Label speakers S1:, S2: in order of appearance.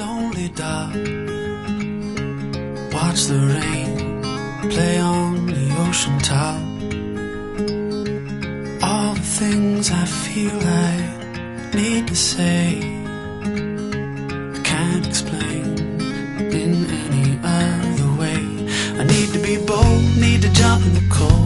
S1: lonely dark. Watch the rain play on the ocean top. All the things I feel I need to say, I can't explain in any other way. I need to be bold, need to jump in the cold.